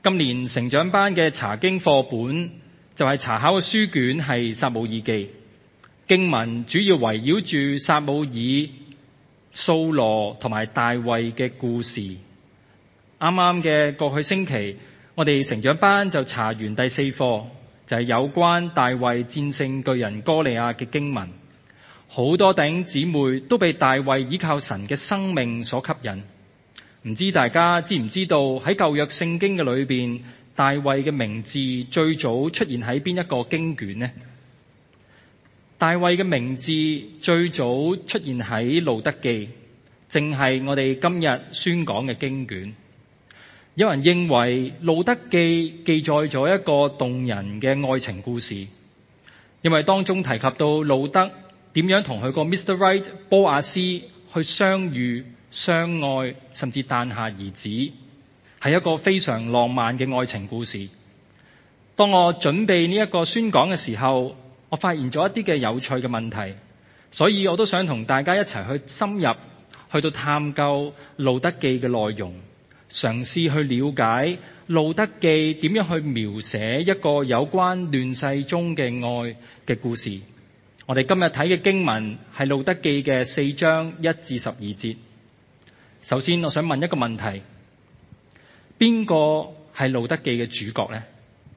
今年成長班嘅查經課本就係查考嘅書卷係撒母耳記，經文主要圍繞住撒母耳、掃羅同埋大衛嘅故事。啱啱嘅過去星期，我哋成長班就查完第4課，就係有關大衛戰勝巨人歌利亞嘅經文。好多弟兄姊妹都被大衛依靠神嘅生命所吸引。唔知大家知唔知道喺舊約聖經嘅裏邊，大衛嘅名字最早出現喺邊一個經卷呢？大衛嘅名字最早出現喺路得記，正係我哋今日宣講嘅經卷。有人認為路得記記載咗一個動人嘅愛情故事，因為當中提及到路得點樣同佢個 Mr. Right 波亞斯去相遇、相愛，甚至誕下兒子，係一個非常浪漫嘅愛情故事。當我準備呢一個宣講嘅時候，我發現咗一啲嘅有趣嘅問題，所以我都想同大家一齊去深入去到探究路得記嘅內容，嘗試去了解路得記點樣去描寫一個有關亂世中嘅愛嘅故事。我哋今日睇嘅經文係路得記嘅4章1至12節。首先我想問一個問題，邊個係路得記嘅主角呢？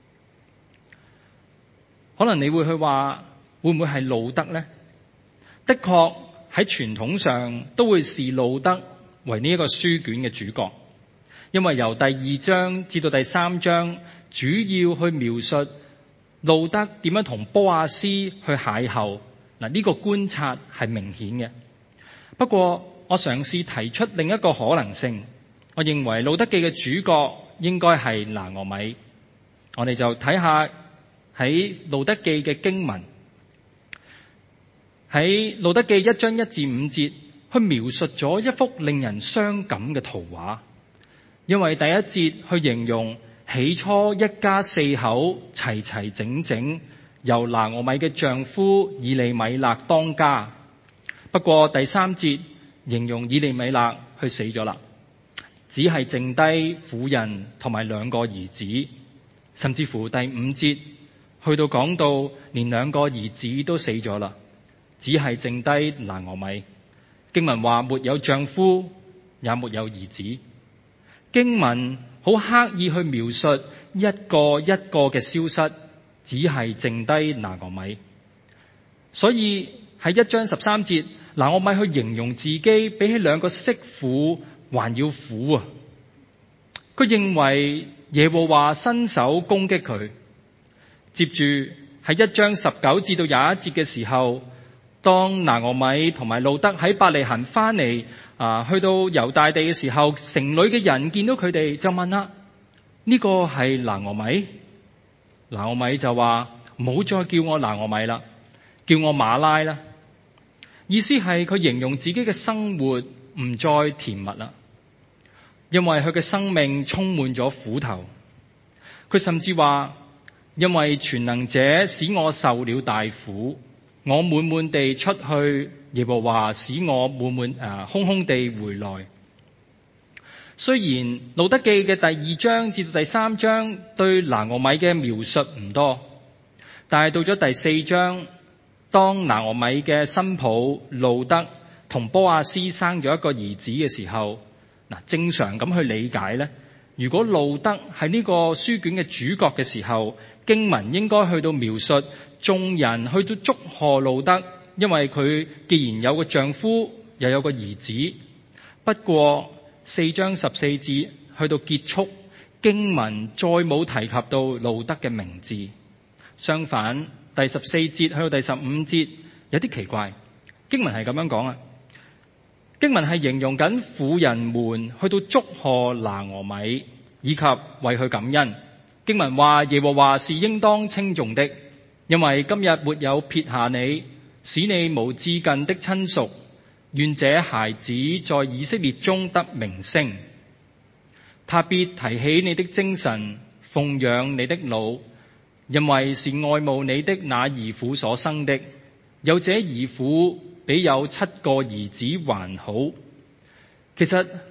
可能你會去話，會唔會係路得呢？的確喺傳統上都會視路得為呢一個書卷嘅主角，因為由第2章至到第3章，主要去描述路得點樣同波亞斯去邂逅。呢個觀察係明顯嘅。不過我嘗試提出另一個可能性，我認為路得記嘅主角應該係拿俄米。我哋就睇下喺路得記嘅經文，喺路得記1章1至5節，去描述咗一幅令人傷感嘅圖畫。因為第1節去形容起初一家4口齊齊整整，由拿俄米嘅丈夫以利米勒當家。不過第3節形容以利米勒去死咗啦，只係剩低婦人同埋2個兒子，甚至乎第5節去到講到連2個兒子都死咗啦，只係剩低拿俄米。經文話沒有丈夫，也沒有兒子。經文好刻意去描述一個一個嘅消失，只係剩低拿俄米。所以喺1章13節，拿俄米去形容自己比起2個媳婦還要苦啊！佢認為耶和華伸手攻擊佢。接住喺1章19至到21節嘅時候，當拿俄米同埋路得喺伯利恆翻嚟去到猶大地嘅時候，城裏嘅人見到佢哋就問啦：呢個係拿俄米？拿俄米就話：唔好再叫我拿俄米啦，叫我馬拉啦。意思係佢形容自己嘅生活唔再甜蜜啦，因為佢嘅生命充滿咗苦頭。佢甚至話：因為全能者使我受了大苦，我滿滿地出去，耶和華使我空空地回來。雖然路得記嘅第2章至到第3章對拿俄米嘅描述唔多，但係到咗第4章，當拿俄米嘅新抱路得同波亞斯生咗一個兒子嘅時候，正常咁去理解呢，如果路得係呢個書卷嘅主角嘅時候，經文應該去到描述眾人去到祝賀路得，因為佢既然有個丈夫又有個兒子。不過4章14節去到結束，經文再冇提及到路得嘅名字。相反，第14節去到第15節有啲奇怪，經文係咁樣講啊。經文係形容緊婦人們去到祝賀拿俄米，以及為佢感恩。經文話耶和華是應當稱頌的，因為今日沒有撇下你，使你無至近的親屬。願這孩子在以色列中得名聲，他必提起你的精神，奉養你的老，因為是愛慕你的那兒婦所生的。有這兒婦比有7個兒子還好。其實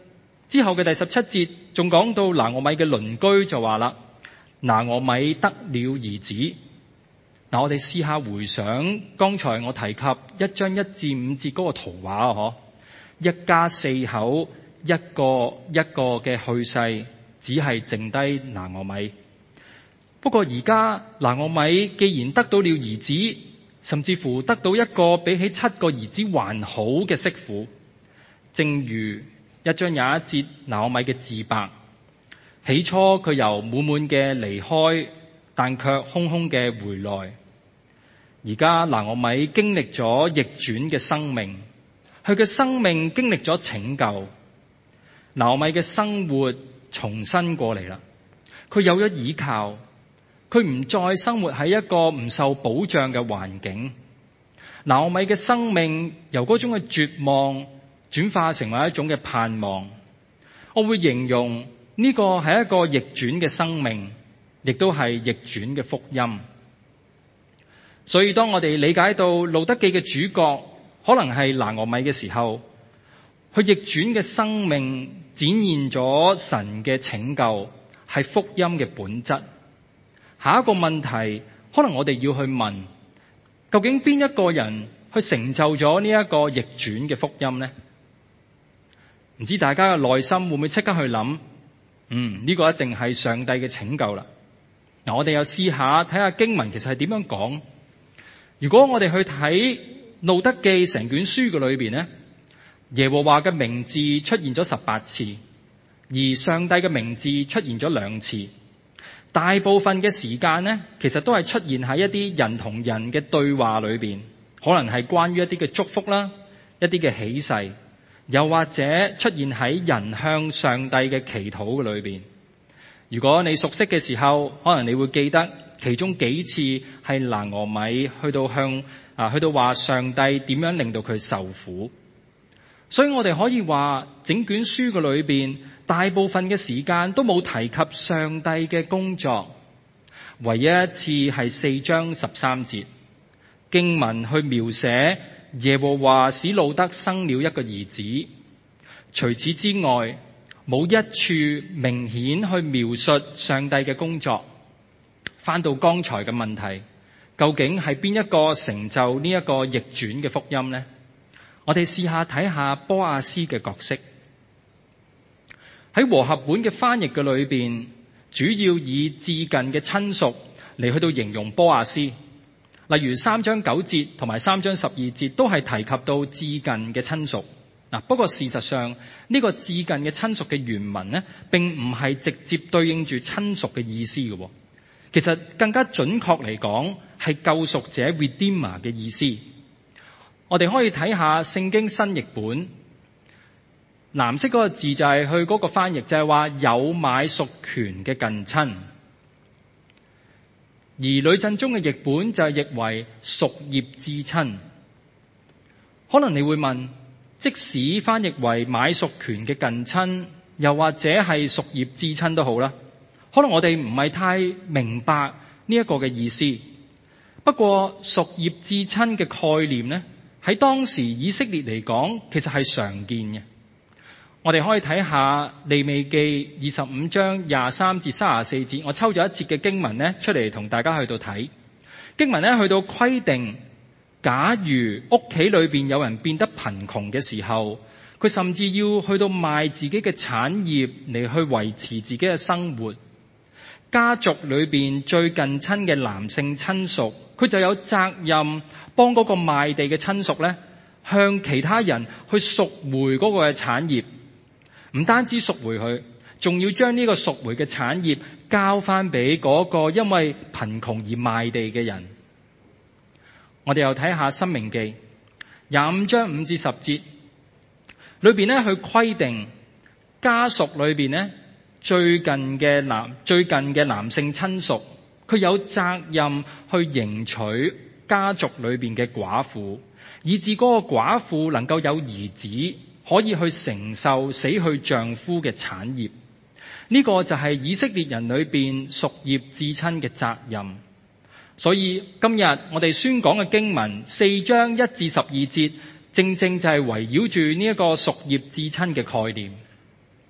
之後嘅第17節仲講到拿俄米嘅鄰居就話啦，拿俄米得了兒子。嗱，我哋試下回想剛才我提及1章1至5節嗰個圖畫啊，一家4口，一個一個嘅去世，只係剩低拿俄米。不過而家拿俄米既然得到了兒子，甚至乎得到一個比起7個兒子還好嘅媳婦，正如1章21節拿俄米嘅自白，起初佢由滿滿嘅離開，但卻空空嘅回來。而家拿俄米經歷咗逆轉嘅生命，佢嘅生命經歷咗拯救，拿俄米嘅生活重新過嚟啦。佢有咗依靠，佢唔再生活喺一個唔受保障嘅環境。拿俄米嘅生命由嗰種嘅絕望轉化成為一種嘅盼望。我會形容呢個係一個逆轉嘅生命，亦都係逆轉嘅福音。所以當我哋理解到路得記嘅主角可能係拿俄米嘅時候，佢逆轉嘅生命展現咗神嘅拯救，係福音嘅本質。下一個問題可能我哋要去問，究竟邊一個人去成就咗呢一個逆轉嘅福音呢？唔知大家嘅內心會唔會即刻去諗，呢個一定係上帝嘅拯救啦。嗱，我哋又試下睇下經文其實係點樣講。如果我哋去睇路得記成卷書嘅裏邊呢，耶和華嘅名字出現咗18次，而上帝嘅名字出現咗2次。大部分嘅時間呢，其實都係出現喺一啲人同人嘅對話裏邊，可能係關於一啲嘅祝福啦，一啲嘅起誓，又或者出現喺人向上帝嘅祈禱嘅裏邊。如果你熟悉嘅時候，可能你會記得其中幾次係拿俄米去到話上帝點樣令到佢受苦。所以我哋可以話整卷書嘅裏邊大部分嘅時間都冇提及上帝嘅工作，唯一一次係4章13節經文去描寫耶和華使路得生了一個兒子。除此之外，冇一處明顯去描述上帝嘅工作。翻到剛才嘅問題，究竟係邊一個成就呢一個逆轉嘅福音呢？我哋試下睇下波亞斯嘅角色。喺和合本嘅翻譯嘅裏邊，主要以至近嘅親屬嚟去到形容波亞斯。例如3章9節同埋3章12節都係提及到至近嘅親屬。不過事實上呢個至近嘅親屬嘅原文呢，並唔係直接對應住親屬嘅意思嘅。其實更加準確嚟講，係救贖者 Redeemer 嘅意思。我哋可以睇下聖經新譯本，藍色嗰個字就係佢嗰個翻譯，就係話有買贖權嘅近親。而呂振中嘅譯本就係譯為屬業至親。可能你會問，即使翻譯為買贖權嘅近親，又或者係屬業至親都好啦，可能我哋唔係太明白呢一個嘅意思。不過屬業至親嘅概念呢，喺當時以色列嚟講，其實係常見嘅。我哋可以睇下利未記25章23至34節，我抽咗一節嘅經文呢出嚟同大家去到睇。經文呢去到規定，假如屋企裏邊有人變得貧窮嘅時候，佢甚至要去到賣自己嘅產業嚟去維持自己嘅生活。家族裏邊最近親嘅男性親屬，佢就有責任幫嗰個賣地嘅親屬咧，向其他人去贖回嗰個嘅產業。唔單止贖回佢，仲要將呢個贖回嘅產業交翻俾嗰個因為貧窮而賣地嘅人。我哋又睇下申命記25章5至10節，裏邊咧去規定家屬裏邊咧最近嘅男性親屬，佢有責任去迎娶家族裏邊嘅寡婦，以致嗰個寡婦能夠有兒子，可以去承受死去丈夫嘅產業。呢個就係以色列人裏邊屬業至親嘅責任。所以今日我哋宣講嘅經文4章1至12節，正正就係圍繞住呢一個屬業至親嘅概念。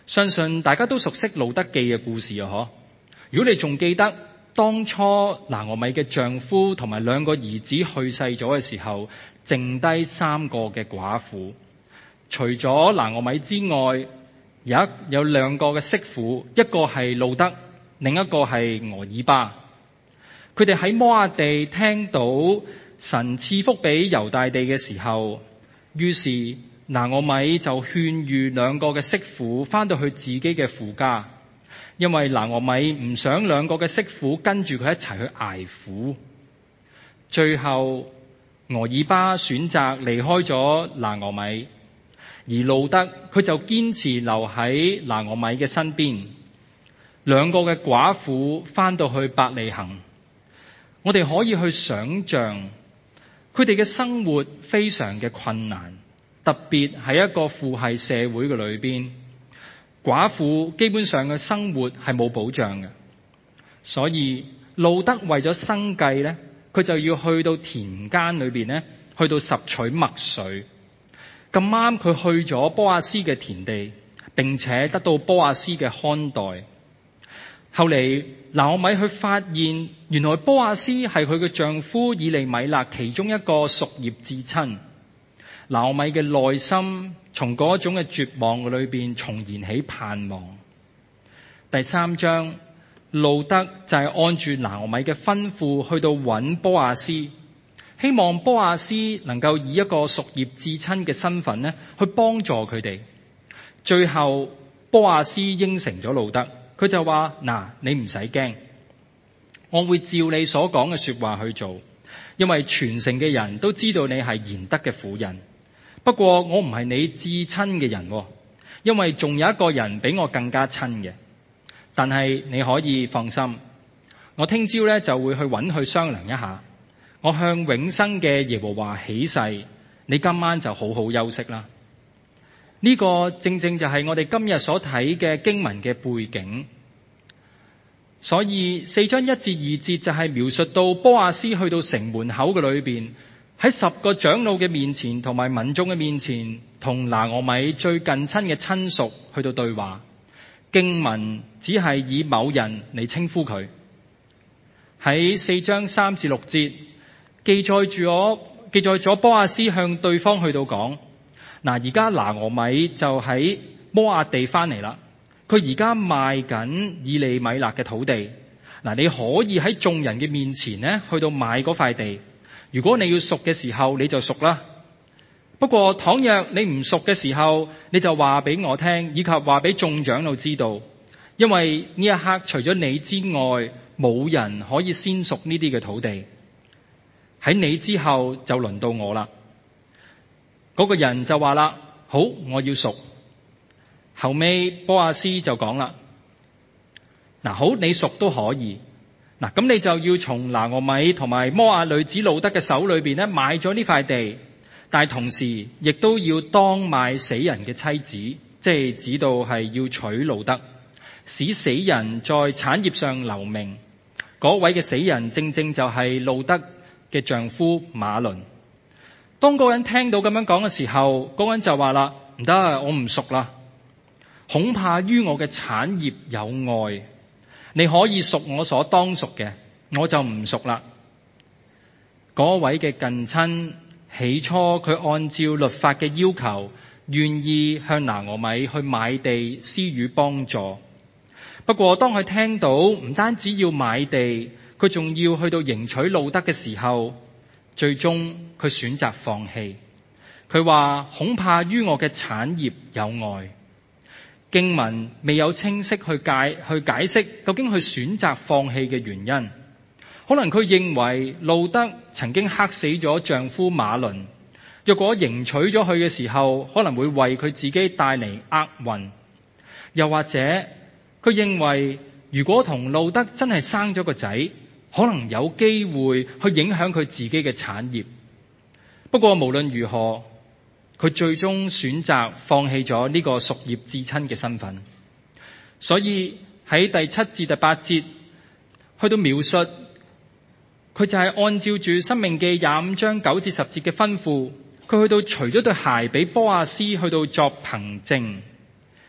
相信大家都熟悉路得記嘅故事啊，嗬？如果你仲記得當初拿俄米嘅丈夫同埋兩個兒子去世咗嘅時候，剩低3個嘅寡婦，除咗拿俄米之外，有2個嘅媳婦，一個係路得，另一個係俄珥巴。佢哋喺摩押地聽到神賜福俾猶大地嘅時候，於是拿俄米就勸喻2個嘅媳婦翻到去自己嘅父家，因為拿俄米唔想2個嘅媳婦跟住佢一齊去捱苦。最後俄珥巴選擇離開咗拿俄米，而路得佢就堅持留喺拿俄米嘅身邊。2個嘅寡婦翻到去伯利恆，我哋可以去想像佢哋嘅生活非常嘅困難。特別喺一個父系社會嘅裏邊，寡婦基本上嘅生活係冇保障嘅，所以路得為咗生計咧，佢就要去到田間裏邊咧，去到拾取麥穗。咁啱佢去咗波阿斯嘅田地，並且得到波阿斯嘅看待。後嚟拿俄米去發現，原來波阿斯係佢嘅丈夫以利米勒其中一個屬業至親。拿俄米嘅內心從嗰種嘅絕望嘅裏邊重燃起盼望。第3章，路得就係按住拿俄米嘅吩咐去到揾波阿斯，希望波阿斯能夠以一個屬業至親嘅身份咧去幫助佢哋。最後波阿斯應承咗路得，佢就話：嗱，你唔使驚，我會照你所講嘅說話去做，因為全城嘅人都知道你係賢德嘅婦人。不過我唔係你至親嘅人，因為仲有一個人比我更加親嘅。但係你可以放心，我聽朝咧就會去揾佢商量一下。我向永生嘅耶和華起誓，你今晚就好好休息啦。呢個正正就係我哋今日所睇嘅經文嘅背景。所以4章1至2節就係描述到波阿斯去到城門口嘅裏邊，喺10個長老嘅面前同埋民眾嘅面前，同拿俄米最近親嘅親屬去到對話。經文只係以某人嚟稱呼佢。喺4章3至6節記載咗波阿斯向對方去到講：嗱，而家拿俄米就喺摩押地翻嚟啦，佢而家賣緊以利米勒嘅土地。嗱，你可以喺眾人嘅面前咧去到買嗰塊地。如果你要贖嘅時候，你就贖啦。不過倘若你唔贖嘅時候，你就話俾我聽，以及話俾眾長老知道，因為呢一刻除咗你之外，冇人可以先贖呢啲嘅土地。喺你之後就輪到我啦。嗰個人就話啦：好，我要贖。後尾波阿斯就講啦：嗱，好，你贖都可以。嗱，咁你就要從拿俄米同埋摩押女子路得嘅手裏邊咧買咗呢塊地，但係同時亦都要當賣死人嘅妻子，即係指到係要娶路得，使死人在產業上留名。嗰位嘅死人正正就係路得嘅丈夫馬倫。當嗰個人聽到咁樣講嘅時候，嗰個人就話啦：唔得，我唔贖啦，恐怕於我嘅產業有礙。你可以贖我所當贖嘅，我就唔贖啦。嗰位嘅近親起初佢按照律法嘅要求，願意向拿俄米去買地施予幫助。不過當佢聽到唔單止要買地，佢仲要去到迎娶路得嘅時候，最終佢選擇放棄。佢話恐怕於我嘅產業有礙。經文未有清晰去解釋究竟佢選擇放棄嘅原因。可能佢認為路得曾經克死咗丈夫馬倫，若果迎娶咗佢嘅時候，可能會為佢自己帶嚟厄運。又或者佢認為如果同路得真係生咗個仔，可能有機會去影響佢自己嘅產業。不過無論如何，佢最終選擇放棄咗呢個屬業至親嘅身份。所以喺第7至第8節去到描述，佢就係按照住申命記25章9至10節嘅吩咐，佢去到除咗對鞋俾波阿斯去到作憑證，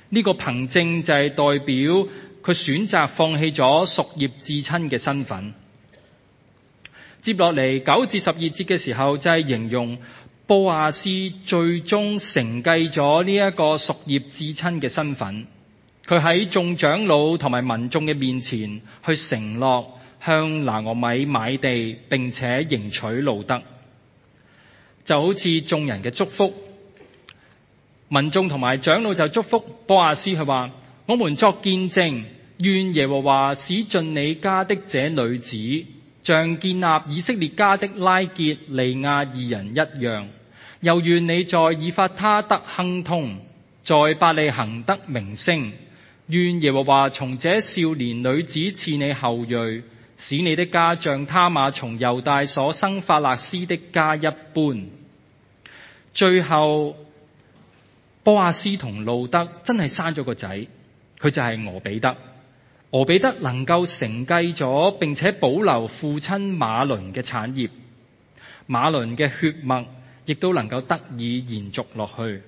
呢個憑證就係代表佢選擇放棄咗屬業至親嘅身份。接落嚟9至12節嘅時候，就係形容波亞斯最終承繼咗呢一個屬業至親嘅身份。佢喺眾長老同埋民眾嘅面前去承諾向拿俄米買地，並且迎娶路得，就好似眾人嘅祝福。民眾同埋長老就祝福波亞斯，佢話：我們作見證，願耶和華使盡你家的這女子，像建立以色列家的拉結利亞二人一樣，又願你在以法他得亨通，在伯利恆得名聲。願耶和華從這少年女子賜你後裔，使你的家像他瑪從猶大所生法勒斯的家一般。最後波亞斯同路得真係生咗個仔，佢就係俄比德。俄比德能夠承繼咗並且保留父親馬倫嘅產業，馬倫嘅血脈亦都能夠得以延續落去。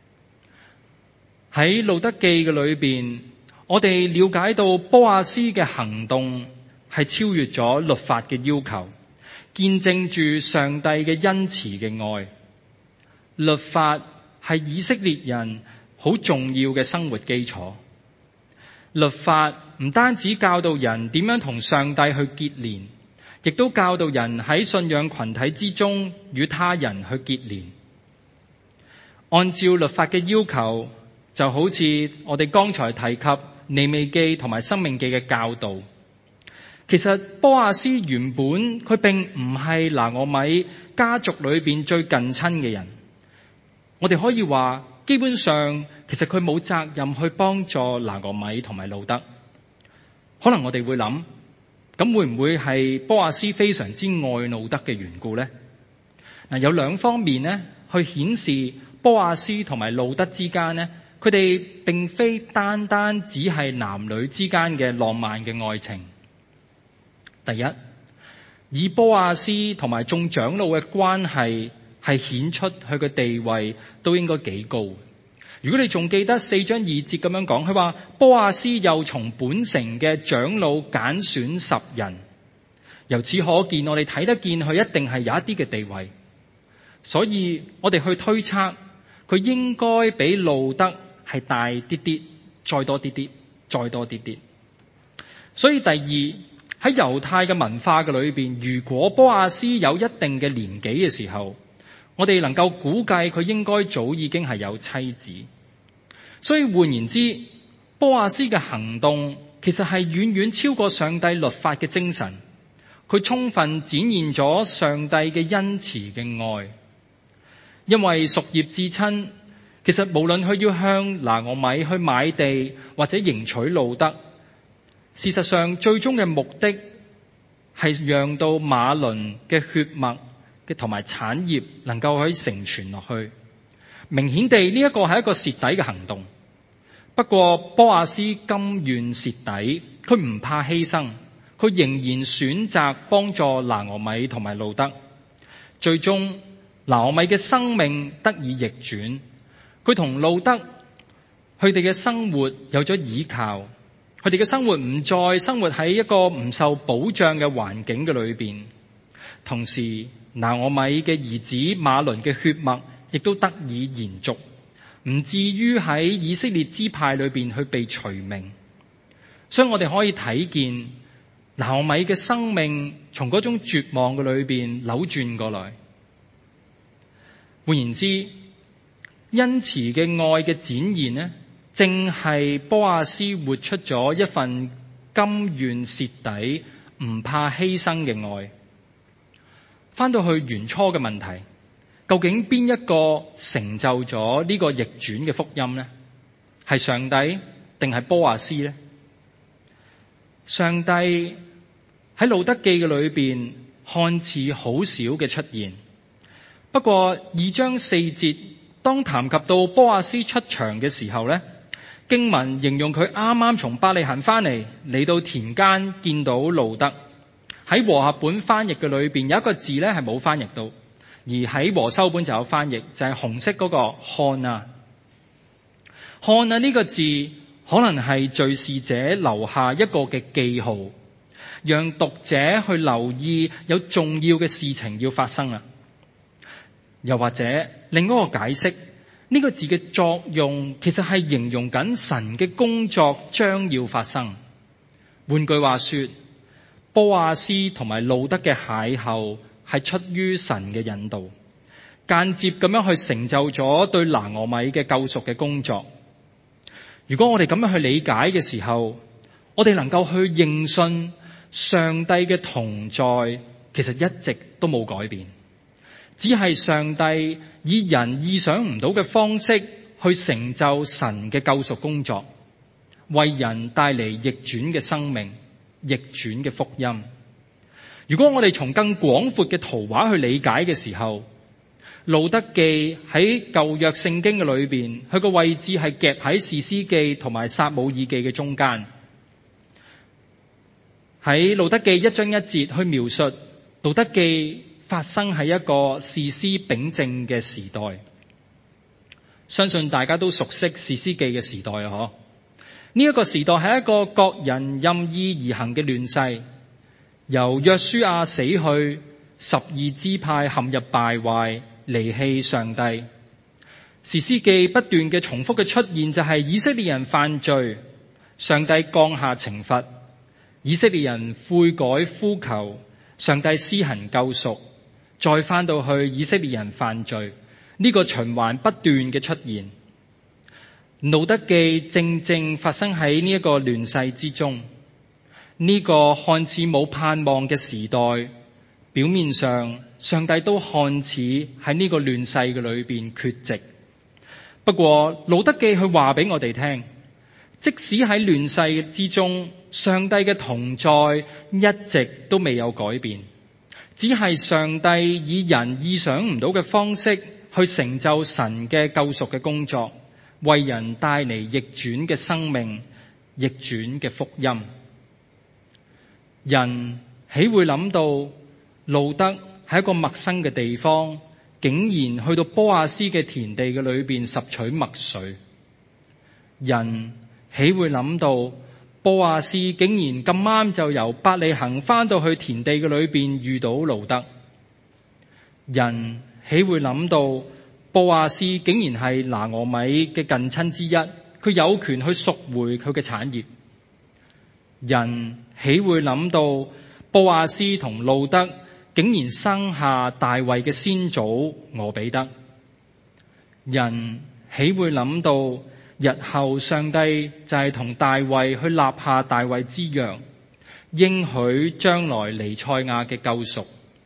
喺路得記嘅裏邊，我哋了解到波亞斯嘅行動係超越咗律法嘅要求，見證住上帝嘅恩慈嘅愛。律法係以色列人好重要嘅生活基礎。律法唔單止教導人點樣同上帝去結連，亦都教導人喺信仰群體之中與他人去結連。按照律法嘅要求，就好似我哋剛才提及利未記同埋申命記嘅教導。其實波亞斯原本佢並唔係拿俄米家族裏邊最近親嘅人，我哋可以話基本上其實佢冇責任去幫助拿俄米同埋路得。可能我哋會諗，咁會唔會係波亞斯非常之愛路得嘅緣故呢？有兩方面呢去顯示波亞斯同埋路得之間呢，佢哋並非單單只係男女之間嘅浪漫嘅愛情。第一，以波亞斯同埋眾長老嘅關係係顯出佢嘅地位都應該幾高。如果你仲記得4章2節咁樣講，佢話波亞斯又從本城嘅長老揀選10人，由此可見我哋睇得見佢一定係有一啲嘅地位，所以我哋去推測佢應該比路得係大啲啲，再多啲啲，再多啲啲。所以第二，喺猶太嘅文化嘅裏邊，如果波亞斯有一定嘅年紀嘅時候，我哋能夠估計佢應該早已經係有妻子。所以換言之，波亞斯嘅行動其實係遠遠超過上帝律法嘅精神，佢充分展現咗上帝嘅恩慈嘅愛。因為屬業至親，其實無論佢要向拿俄米去買地或者迎娶路得，事實上最終嘅目的係讓到馬倫嘅血脈嘅同埋產業能夠可以承傳落去。明顯地呢一個係一個蝕底嘅行動。不過波亞斯甘願蝕底，佢唔怕犧牲，佢仍然選擇幫助拿俄米同埋路得。最終拿俄米嘅生命得以逆轉，佢同路得佢哋嘅生活有咗依靠，佢哋嘅生活唔再生活喺一個唔受保障嘅環境嘅裏邊。同時拿俄米嘅兒子馬倫嘅血脈亦都得以延續，唔至於喺以色列支派裏邊去被除名。所以我哋可以睇見拿俄米嘅生命從嗰種絕望嘅裏邊扭轉過來。換言之，恩慈嘅愛嘅展現呢，正係波亞斯活出咗一份甘願蝕底、唔怕犧牲嘅愛。翻到去原初嘅問題，究竟邊一個成就咗呢個逆轉嘅福音呢？係上帝定係波亞斯呢？上帝喺路得記嘅裏邊看似好少嘅出現，不過2章4節當談及到波亞斯出場嘅時候呢，經文形容佢啱啱從伯利恆翻嚟到田間見到路得。喺和合本翻譯嘅裏邊有一個字咧係冇翻譯到，而喺和修本就有翻譯，就係紅色嗰個看啊。 看啊呢個字可能係敘事者留下一個嘅記號，讓讀者去留意有重要嘅事情要發生啊。又或者另一個解釋，呢個字嘅作用其實係形容緊神嘅工作將要發生。換句話說，波阿斯同埋路得嘅邂逅係出於神嘅引導，間接咁樣去成就咗對拿俄米嘅救贖嘅工作。如果我哋咁樣去理解嘅時候，我哋能夠去認信上帝嘅同在其實一直都冇改變，只係上帝以人意想唔到嘅方式去成就神嘅救贖工作，為人帶嚟逆轉嘅生命、逆轉嘅福音。如果我哋從更廣闊嘅圖畫去理解嘅時候，路得記喺舊約聖經嘅裏邊，佢個位置係夾喺士師記同埋撒母耳記嘅中間。喺路得記1章1節去描述路得記發生喺一個士師秉政嘅時代。相信大家都熟悉士師記嘅時代啊！呢一個時代係一個各人任意而行嘅亂世，由約書亞死去，12支派陷入敗壞，離棄上帝。士師記不斷嘅重複嘅出現就係以色列人犯罪，上帝降下懲罰，以色列人悔改呼求，上帝施行救贖，再翻到去以色列人犯罪，呢個循環不斷嘅出現。路得記正正發生喺呢一個亂世之中，呢個看似冇盼望嘅時代，表面上上帝都看似喺呢個亂世嘅裏邊缺席。不過路得記佢話俾我哋聽，即使喺亂世之中，上帝嘅同在一直都未有改變，只係上帝以人意想唔到嘅方式去成就神嘅救贖嘅工作，為人帶嚟逆轉嘅生命、逆轉嘅福音。人豈會諗到路得喺一個陌生嘅地方，竟然去到波阿斯嘅田地嘅裏邊拾取麥穗？人豈會諗到波阿斯竟然咁啱就由伯利恆翻到去田地嘅裏邊遇到路得？人豈會諗到波阿斯竟然係拿俄米嘅近親之一，佢有權去贖回佢嘅產業？人豈會諗到波阿斯同路得竟然生下大衛嘅先祖俄比德？人豈會諗到日後上帝就係同大衛去立下大衛之約，應許將來彌賽亞嘅救贖？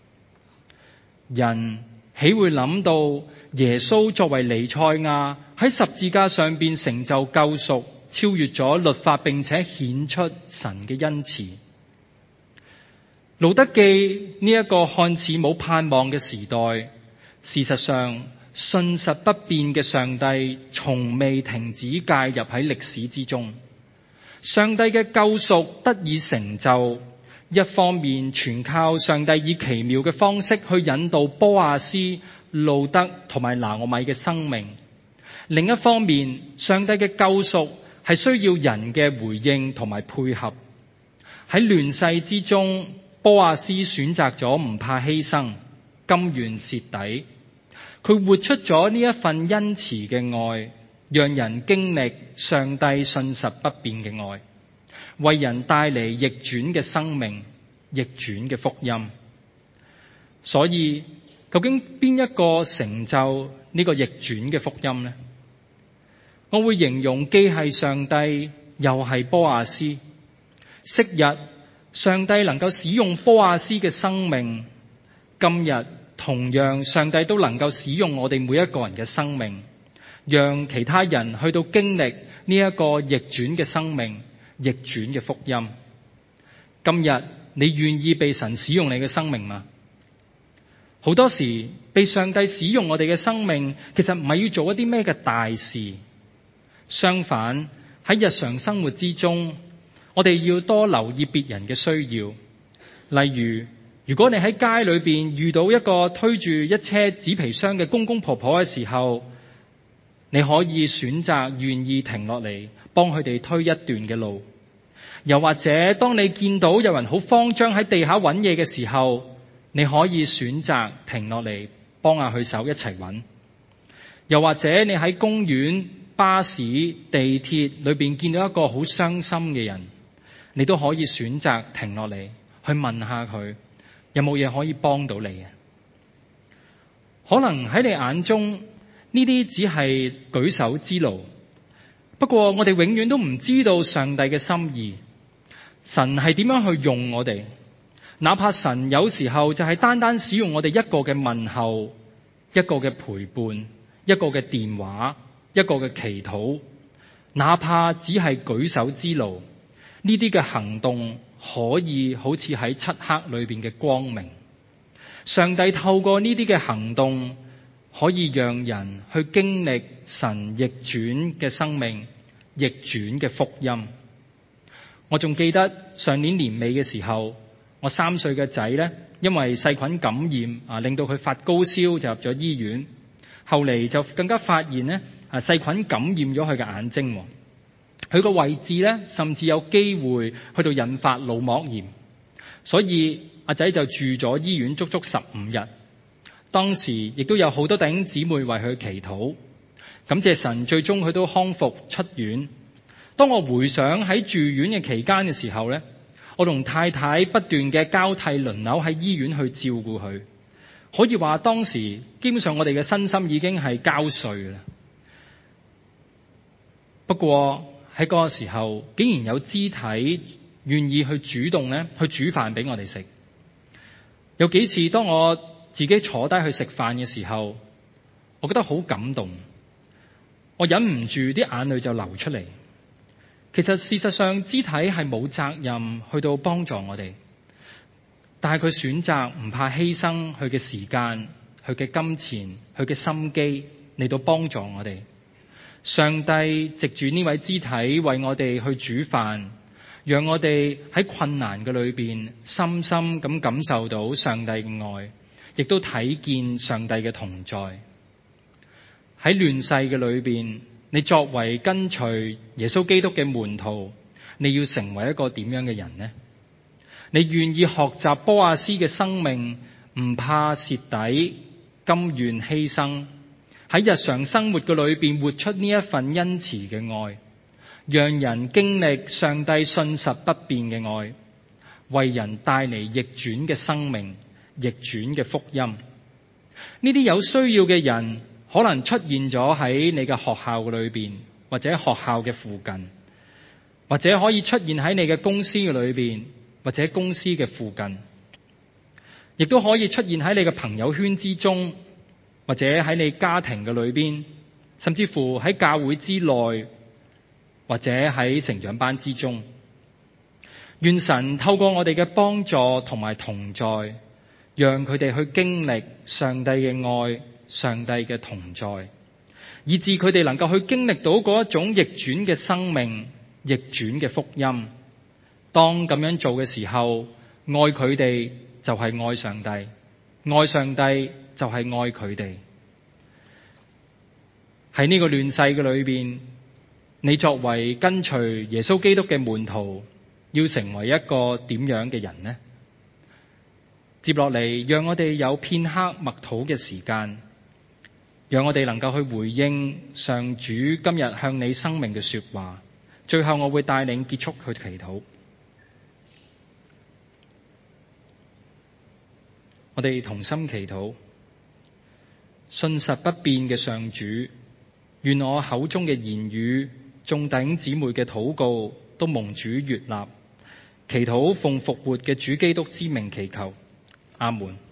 人豈會諗到耶穌作為彌賽亞喺十字架上邊成就救贖，超越咗律法，並且顯出神嘅恩慈？路得記呢一個看似冇盼望嘅時代，事實上信實不變嘅上帝從未停止介入喺歷史之中。上帝嘅救贖得以成就，一方面全靠上帝以奇妙嘅方式去引導波阿斯、路得同埋拿俄米嘅生命，另一方面上帝嘅救贖係需要人嘅回應同埋配合。喺亂世之中，波阿斯選擇咗唔怕犧牲，甘願蝕底。佢活出咗呢一份恩慈嘅愛，讓人經歷上帝信實不變嘅愛，為人帶嚟逆轉嘅生命、逆轉嘅福音。所以究竟邊一個成就呢個逆轉嘅福音呢？我會形容既係上帝又係波阿斯。昔日上帝能夠使用波阿斯嘅生命，今日同樣上帝都能夠使用我哋每一個人嘅生命，讓其他人去到經歷呢一個逆轉嘅生命、逆轉嘅福音。今日你願意被神使用你嘅生命嗎？好多時被上帝使用我哋嘅生命，其實唔係要做一啲咩嘅大事，相反喺日常生活之中，我哋要多留意別人嘅需要。例如，如果你喺街裏邊遇到一個推住一車紙皮箱嘅公公婆婆嘅時候， 你可以選擇願意停落嚟幫佢哋推一段嘅路，又或者當你見到有人好慌張喺地下揾嘢嘅時候，你可以選擇停落嚟幫下佢手一齊揾。又或者你喺公園、巴士、地鐵裏邊見到一個好傷心嘅人，你都可以選擇停落嚟去問下佢有冇嘢可以幫到你嘅。可能喺你眼中呢啲只係舉手之勞，不過我哋永遠都唔知道上帝嘅心意，神係點樣去用我哋。哪怕神有時候就係單單使用我哋一個嘅問候、一個嘅陪伴、一個嘅電話、一個嘅祈禱，哪怕只係舉手之勞，呢啲嘅行動可以好似喺漆黑裏邊嘅光明。上帝透過呢啲嘅行動，可以讓人去經歷神逆轉嘅生命、逆轉嘅福音。我仲記得上年年尾嘅時候，我3歲嘅仔呢，因為細菌感染令到佢發高燒，就入咗醫院。後嚟就更加發現呢，細菌感染咗佢嘅眼睛，佢個位置呢，甚至有機會去到引發腦膜炎，所以阿仔就住咗醫院足足15日。當時亦都有好多弟兄姊妹為佢祈禱，感謝神，最終佢都康復出院。當我回想喺住院嘅期間嘅時候呢，我同太太不斷嘅交替輪流喺醫院去照顧佢，可以話當時基本上我哋嘅身心已經係交瘁啦。不過喺嗰個時候，竟然有肢體願意去主動咧去煮飯俾我哋食。有幾次當我自己坐低去食飯嘅時候，我覺得好感動，我忍唔住啲眼淚就流出嚟。其實事實上肢體係冇責任去到幫助我哋，但係佢選擇唔怕犧牲佢嘅時間、佢嘅金錢、佢嘅心機嚟到幫助我哋。上帝藉住呢位肢體為我哋去煮飯，讓我哋喺困難嘅裏邊深深咁感受到上帝嘅愛，亦都睇見上帝嘅同在。喺亂世嘅裏邊，你作為跟隨耶穌基督嘅門徒，你要成為一個點樣嘅人呢？你願意學習波阿斯嘅生命，唔怕蝕底，甘願犧牲，喺日常生活嘅裏邊活出呢一份恩慈嘅愛，讓人經歷上帝信實不變嘅愛，為人帶嚟逆轉嘅生命、逆轉嘅福音。呢啲有需要嘅人可能出現咗喺你嘅學校裏邊，或者學校嘅附近，或者可以出現喺你嘅公司嘅裏邊，或者公司嘅附近，亦都可以出現喺你嘅朋友圈之中，或者喺你家庭嘅裏邊，甚至乎喺教會之內，或者喺成長班之中。願神透過我哋嘅幫助同埋同在，讓佢哋去經歷上帝嘅愛、上帝嘅同在，以致佢哋能夠去經歷到嗰一種逆轉嘅生命、逆轉嘅福音。當咁樣做嘅時候，愛佢哋就係愛上帝，愛上帝就係愛佢哋。喺呢個亂世嘅裏邊，你作為跟隨耶穌基督嘅門徒，要成為一個點樣嘅人呢？接落嚟，讓我哋有片刻默禱嘅時間，讓我哋能夠去回應上主今日向你生命嘅說話。最後我會帶領結束去祈禱。我哋同心祈禱。信實不變嘅上主，願我口中嘅言語、眾弟兄姊妹嘅禱告都蒙主悅納。祈禱奉復活嘅主基督之名祈求，阿門。